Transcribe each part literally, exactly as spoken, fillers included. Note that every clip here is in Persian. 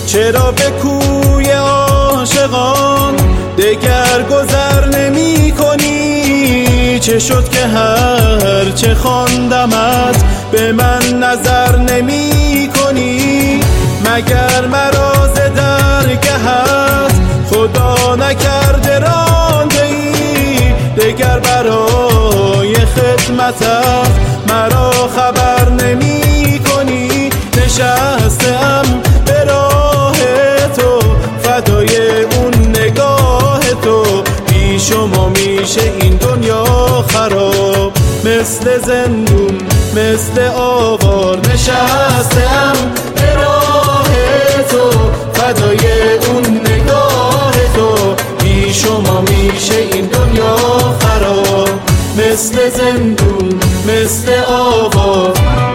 چرا به کوی عاشقان دگر گذر نمی کنی؟ چه شد که هر چه خواندمت به من نظر نمی کنی؟ مگر مراز درگهت خدا نکرده رانده ای؟ دگر برای خدمتت مرا خبر نمی کنی؟ نشستم به راه تو فدای اون نگاه تو، بی شما میشه این دنیا خراب. مثل زندون مثل آوار نشستم به راه تو فدای اون نگاه تو، بی شما میشه این دنیا خراب. مثل زندون مثل آوار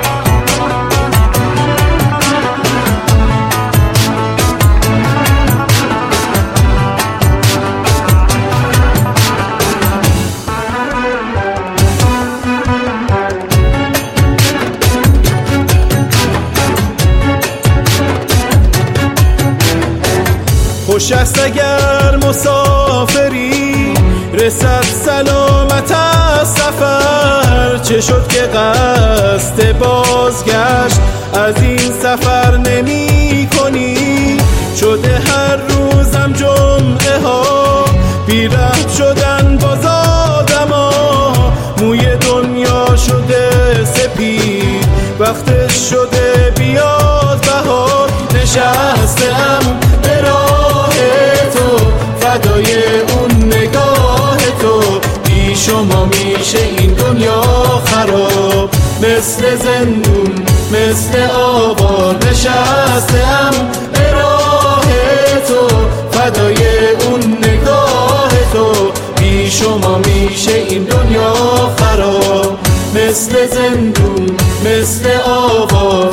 خوش است اگر مسافری رسد سلامت از سفر. چه شد که قصد بازگشت از این سفر نمی کنی؟ شده هر روزم جمعه ها بی ربط شدن باز آدما، موی دنیا شده سپید وقتش شده بیاد بهار. نشستم به راه تو فدای اون نگاه تو، بی شما میشه این دنیا خراب. مثل زندون مثل آوار نشستم به راه تو فدای اون نگاه تو، بی شما میشه این دنیا خراب. مثل زندون مثل آوار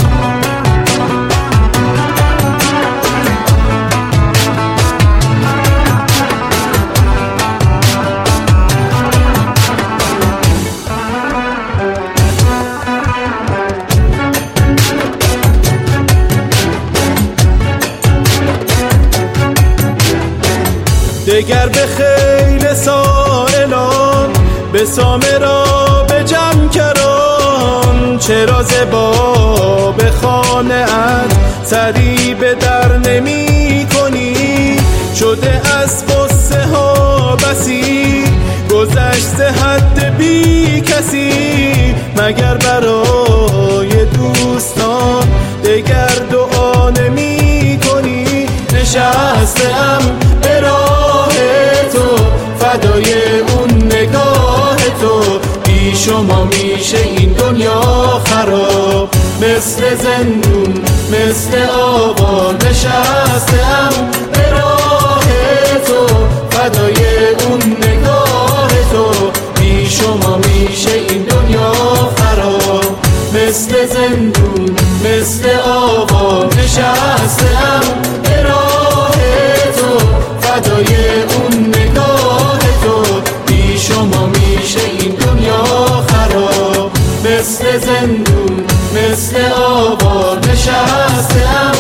دگر به خیل سائلان به سامه را به جمع کران. چرا زبا به خانه ات سری به در نمی کنی؟ شده از قصه ها بسی گذشته حد بی کسی، مگر برای دوستان دگر دعا نمی کنی؟ نشستم به راه تو فدای اون نگاه تو، بی شما میشه این دنیا خراب. مثل زندون مثل آوار نشستم به راه تو فدای اون نگاه تو، بی شما میشه این دنیا خراب. مثل زندون مثل آوار نشستم به راه تو فدای اون نگاه تو، بی شما میشه این دنیا خراب. مثل زندون مثل آوار نشستم